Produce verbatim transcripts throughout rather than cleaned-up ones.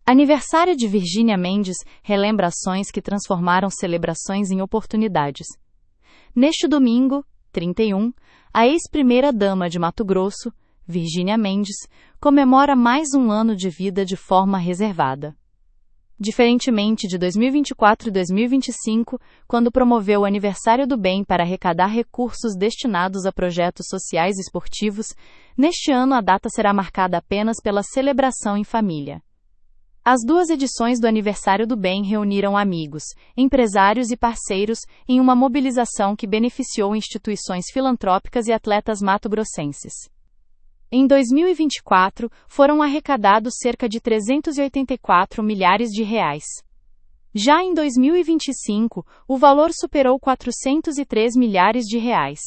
Aniversário de Virgínia Mendes relembra ações que transformaram celebrações em oportunidades. Neste domingo, trinta e um, a ex-primeira-dama de Mato Grosso, Virgínia Mendes, comemora mais um ano de vida de forma reservada. Diferentemente de dois mil e vinte e quatro e dois mil e vinte e cinco, quando promoveu o Aniversário do Bem para arrecadar recursos destinados a projetos sociais e esportivos, neste ano a data será marcada apenas pela celebração em família. As duas edições do Aniversário do Bem reuniram amigos, empresários e parceiros em uma mobilização que beneficiou instituições filantrópicas e atletas mato-grossenses. Em dois mil e vinte e quatro, foram arrecadados cerca de trezentos e oitenta e quatro milhares de reais. Já em dois mil e vinte e cinco, o valor superou quatrocentos e três milhares de reais.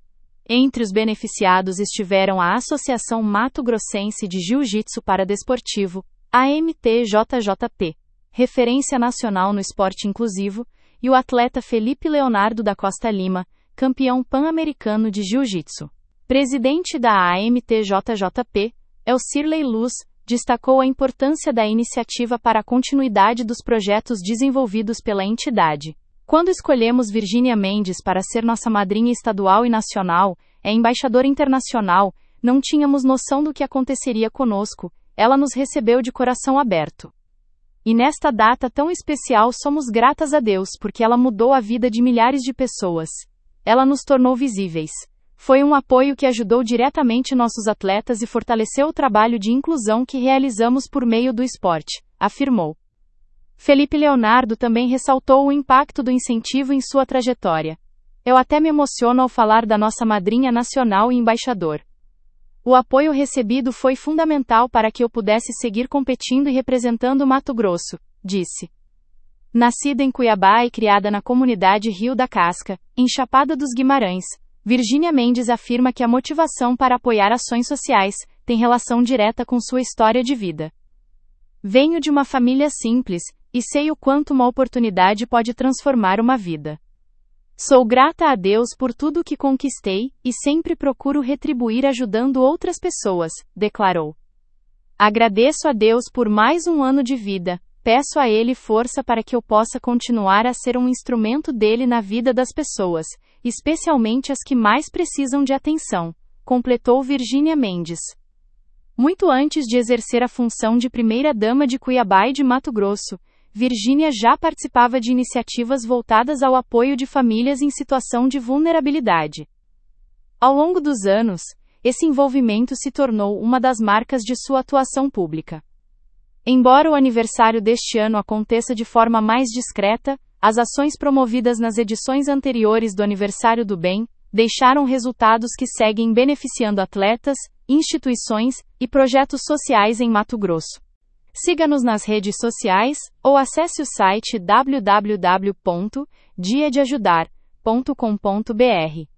Entre os beneficiados estiveram a Associação Mato Grossense de Jiu-Jitsu Paradesportivo, A M T J J P, referência nacional no esporte inclusivo, e o atleta Felipe Leonardo da Costa Lima, campeão pan-americano de jiu-jitsu. Presidente da A M T J J P, Elcirley Luz, destacou a importância da iniciativa para a continuidade dos projetos desenvolvidos pela entidade. Quando escolhemos Virgínia Mendes para ser nossa madrinha estadual e nacional, é embaixadora internacional, não tínhamos noção do que aconteceria conosco. Ela nos recebeu de coração aberto. E nesta data tão especial somos gratas a Deus porque ela mudou a vida de milhares de pessoas. Ela nos tornou visíveis. Foi um apoio que ajudou diretamente nossos atletas e fortaleceu o trabalho de inclusão que realizamos por meio do esporte, afirmou. Felipe Leonardo também ressaltou o impacto do incentivo em sua trajetória. Eu até me emociono ao falar da nossa madrinha nacional e embaixador. O apoio recebido foi fundamental para que eu pudesse seguir competindo e representando Mato Grosso, disse. Nascida em Cuiabá e criada na comunidade Rio da Casca, em Chapada dos Guimarães, Virgínia Mendes afirma que a motivação para apoiar ações sociais tem relação direta com sua história de vida. Venho de uma família simples, e sei o quanto uma oportunidade pode transformar uma vida. Sou grata a Deus por tudo o que conquistei, e sempre procuro retribuir ajudando outras pessoas, declarou. Agradeço a Deus por mais um ano de vida, peço a Ele força para que eu possa continuar a ser um instrumento dele na vida das pessoas, especialmente as que mais precisam de atenção, completou Virgínia Mendes. Muito antes de exercer a função de primeira-dama de Cuiabá e de Mato Grosso, Virgínia já participava de iniciativas voltadas ao apoio de famílias em situação de vulnerabilidade. Ao longo dos anos, esse envolvimento se tornou uma das marcas de sua atuação pública. Embora o aniversário deste ano aconteça de forma mais discreta, as ações promovidas nas edições anteriores do Aniversário do Bem deixaram resultados que seguem beneficiando atletas, instituições e projetos sociais em Mato Grosso. Siga-nos nas redes sociais, ou acesse o site w w w ponto dia de ajudar ponto com ponto b r.